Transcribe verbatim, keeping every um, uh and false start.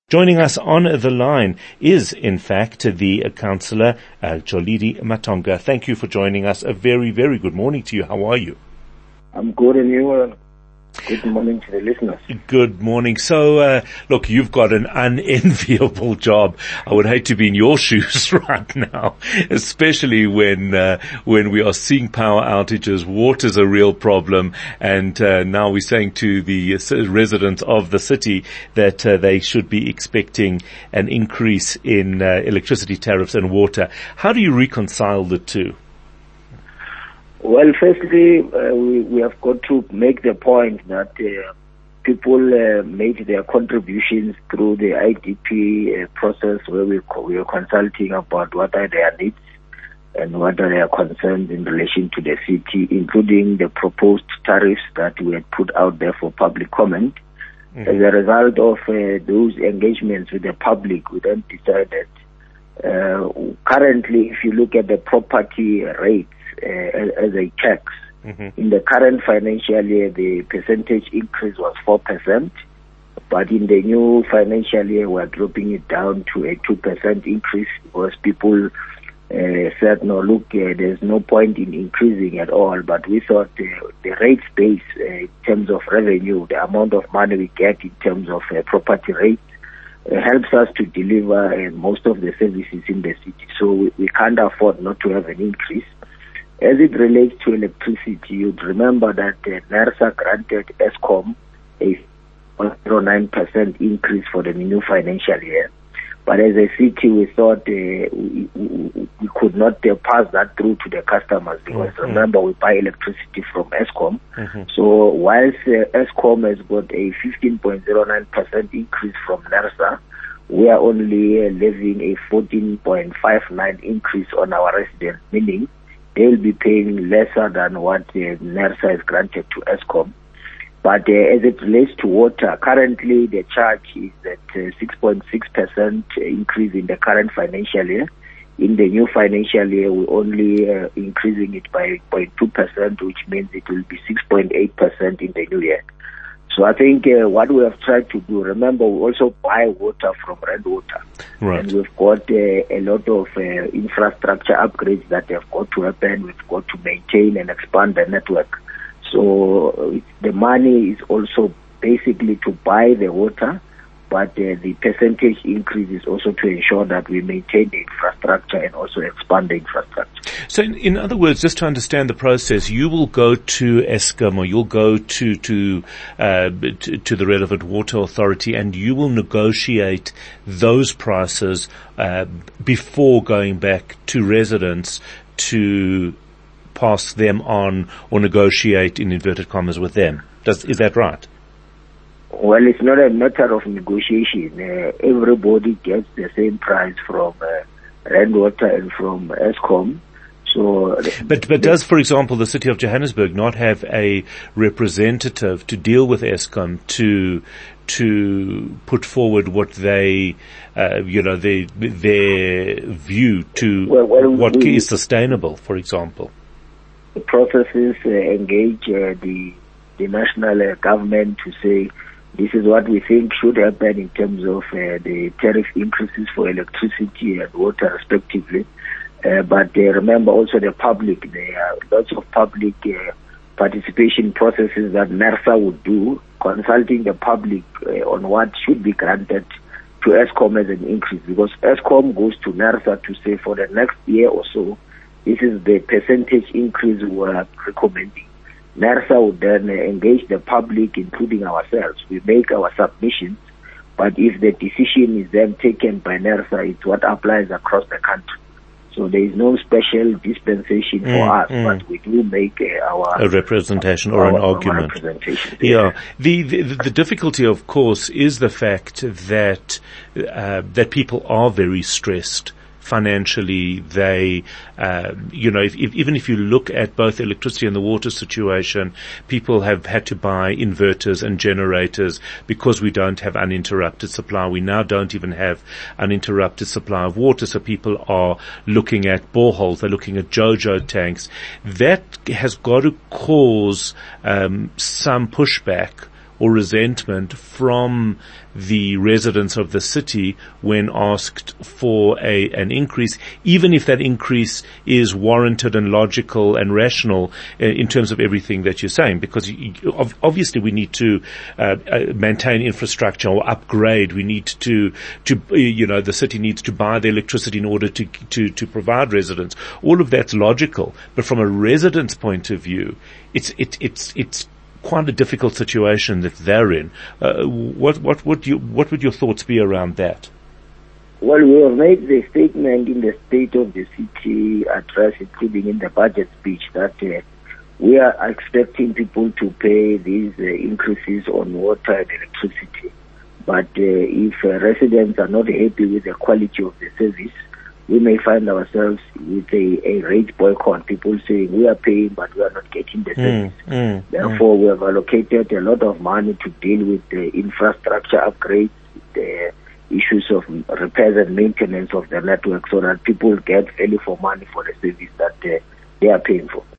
Joining us on the line is, in fact, the uh, councillor, uh, Jolidi Matonga. Thank you for joining us. A very, very good morning to you. How are you? I'm good, and you? Uh, good morning to the listeners. Good morning. So, uh, look, you've got an unenviable job. I would hate to be in your shoes right now, especially when uh, when we are seeing power outages. Water's a real problem, and uh, now we're saying to the uh, residents of the city that uh, they should be expecting an increase in uh, electricity tariffs and water. How do you reconcile the two? Well, firstly, uh, we, we have got to make the point that uh, people uh, made their contributions through the I D P uh, process, where we, co- we are consulting about what are their needs and what are their concerns in relation to the city, including the proposed tariffs that we had put out there for public comment. Mm-hmm. As a result of uh, those engagements with the public, we then decided, uh, currently, if you look at the property rates, Uh, as a tax. Mm-hmm. In the current financial year, the percentage increase was four percent, but in the new financial year, we're dropping it down to a two percent increase because people uh, said, no, look, uh, there's no point in increasing at all, but we thought uh, the rate base uh, in terms of revenue, the amount of money we get in terms of uh, property rates, uh, helps us to deliver uh, most of the services in the city. So we, we can't afford not to have an increase. As it relates to electricity, you'd remember that uh, NERSA granted Eskom a zero point zero nine percent increase for the new financial year. But as a city, we thought uh, we, we could not uh, pass that through to the customers because mm-hmm. remember, we buy electricity from Eskom. Mm-hmm. So whilst uh, Eskom has got a fifteen point zero nine percent increase from NERSA, we are only uh, levying a fourteen point five nine increase on our residents, meaning they'll be paying lesser than what uh, NERSA has granted to Eskom. But uh, as it relates to water, currently the charge is at uh, six point six percent increase in the current financial year. In the new financial year, we're only uh, increasing it by zero point two percent, which means it will be six point eight percent in the new year. So I think uh, what we have tried to do, remember, we also buy water from Rand Water. Right. And we've got uh, a lot of uh, infrastructure upgrades that have got to happen. We've got to maintain and expand the network. So uh, the money is also basically to buy the water, but uh, the percentage increase is also to ensure that we maintain the infrastructure and also expand the infrastructure. So in, in other words, just to understand the process, you will go to Eskom or you'll go to to, uh, to to the relevant water authority and you will negotiate those prices uh, before going back to residents to pass them on or negotiate in inverted commas with them. Does, is that right? Well, it's not a matter of negotiation. Uh, everybody gets the same price from uh, Rand Water and from Eskom. So, but but does, for example, the city of Johannesburg not have a representative to deal with Eskom to to put forward what they, uh, you know, their their view to well, well, what we, is sustainable, for example? The processes uh, engage uh, the the national uh, government to say, this is what we think should happen in terms of uh, the tariff increases for electricity and water respectively. Uh, but uh, remember also the public, there are lots of public uh, participation processes that NERSA would do, consulting the public uh, on what should be granted to Eskom as an increase. Because Eskom goes to NERSA to say for the next year or so, this is the percentage increase we are recommending. NERSA would then uh, engage the public, including ourselves. We make our submissions, but if the decision is then taken by NERSA, it's what applies across the country. So there is no special dispensation for mm, us, mm. but we do make uh, our a representation or our, an argument. Yeah, the, the the difficulty, of course, is the fact that uh, that people are very stressed financially. They, uh, you know, if, if, even if you look at both electricity and the water situation, people have had to buy inverters and generators because we don't have uninterrupted supply. We now don't even have uninterrupted supply of water, so people are looking at boreholes, they're looking at JoJo tanks. That has got to cause um, some pushback or resentment from the residents of the city when asked for a an increase, even if that increase is warranted and logical and rational uh, in terms of everything that you're saying. Because you, you, obviously we need to uh, uh, maintain infrastructure or upgrade. We need to to you know the city needs to buy the electricity in order to to to provide residents. All of that's logical, but from a resident's point of view, it's it, it's it's quite a difficult situation that they're in. Uh, what what would you what would your thoughts be around that? Well, we have made the statement in the State of the City address, including in the budget speech, that uh, we are expecting people to pay these uh, increases on water and electricity. But uh, if uh, residents are not happy with the quality of the service, we may find ourselves with a, a rate boycott, people saying we are paying but we are not getting the service. Mm, mm, Therefore, mm. we have allocated a lot of money to deal with the infrastructure upgrades, the issues of repairs and maintenance of the network, so that people get value for money for the service that uh, they are paying for.